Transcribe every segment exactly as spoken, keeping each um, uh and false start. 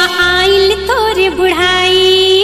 आइल तोरे बुढ़ाई,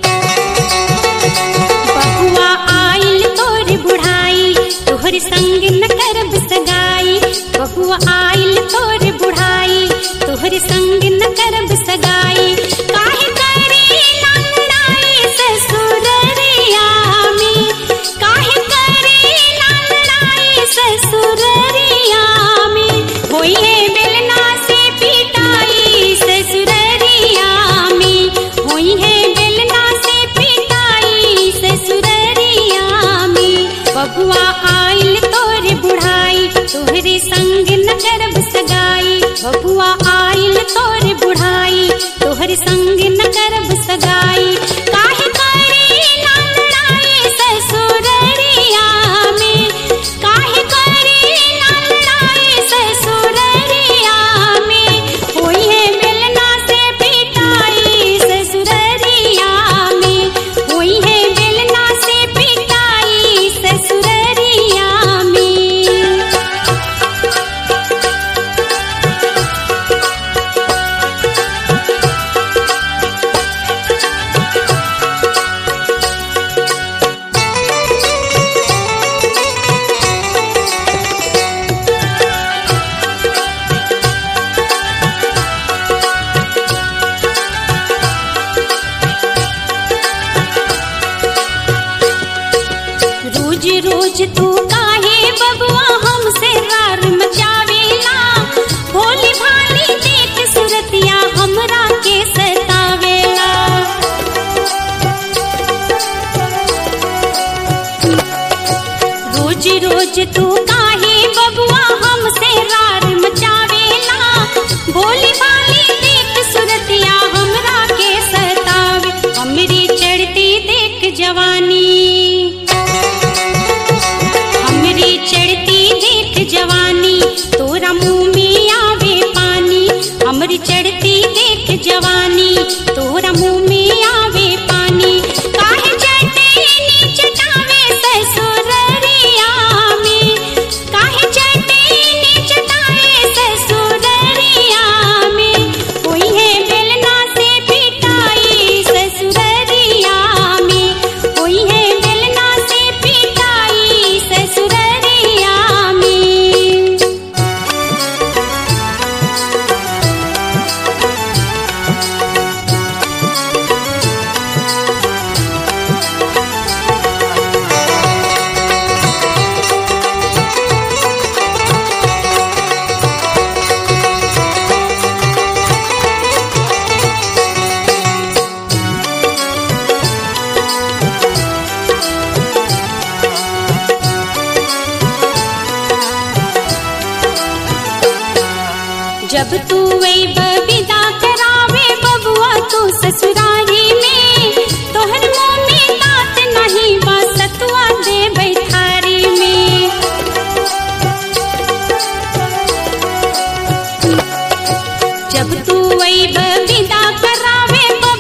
बबुआ आइल तोरे बुढ़ाई, तोहरे संग न करब सगाई। बबुआ आइल तोरे बुढ़ाई, तोहरे संग न करब सगाई। काहे करे ना लड़ाई ससुररिया में, काहे करे ना लड़ाई ससुररिया में। होई है बेलना से पिटाई ससुररिया में, होई है बेलना से पिटाई ससुररिया में। बबुआ आइल तोरे बुढ़ाई, तोहरे संग न करब सगाई। बबुआ आइल तोरे बुढ़ाई, तोहरे संग न करब सगाई। काहे करे ना लड़ाई ससुररिया में, काहे करे ना लड़ाई ससुररिया में। होई है बेलना से पिटाई ससुररिया में, होई है बेलना से पिटाई ससुररिया में। रोज रोज तू काहे बबुआ हमसे रार मचावेला, भोली भाली देख सुरतिया हमरा के सतावेला। रोज रोज तू काहे बबुआ हमसे रार मचावेला, भोली भाली देख सुरतिया हमरा के सतावे। हमरी चढ़ती देख जवानी, हमरी चढ़ती देख जवानी, तोरा मुँह में आवे पानी। हमरी चढ़ती देख जवानी, तोरा मुँह में आवे पानी। काहे चटनी चटावे ससुररिया में, काहे चटनी चटावे ससुररिया में। होई है बेलना से पिटाई ससुररिया में, होई है बेलना से पिटाई ससुररिया में। जब तू वही बबिदा करावे बबुआ तू ससुरारी में, तोहर मुँह में दांत नहीं बा सतुआ दे बैठारी में। जब तू वही बबिदा करावे